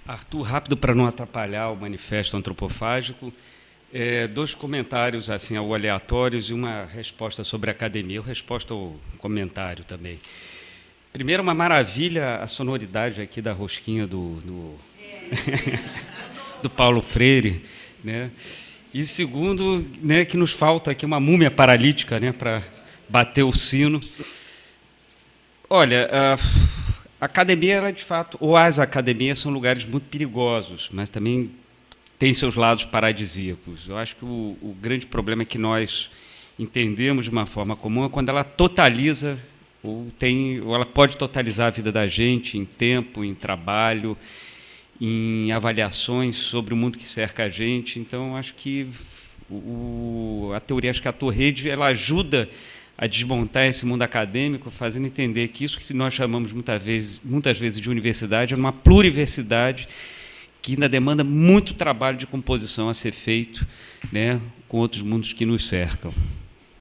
Arthur, rápido para não atrapalhar o manifesto antropofágico, dois comentários assim ao aleatórios e uma resposta sobre a academia, ou resposta ao comentário também. Primeiro, uma maravilha a sonoridade aqui da rosquinha do Paulo Freire, né? E segundo, né, que nos falta aqui uma múmia paralítica, né, para bater o sino. Olha, a academia, ela, de fato, ou as academias são lugares muito perigosos, mas também tem seus lados paradisíacos. Eu acho que o grande problema é que nós entendemos de uma forma comum é quando ela totaliza, ou ela pode totalizar a vida da gente em tempo, em trabalho, em avaliações sobre o mundo que cerca a gente. Então, acho que a teoria, acho que a Torrede, ela ajuda a desmontar esse mundo acadêmico, fazendo entender que isso que nós chamamos muitas vezes de universidade é uma pluriversidade que ainda demanda muito trabalho de composição a ser feito, né, com outros mundos que nos cercam.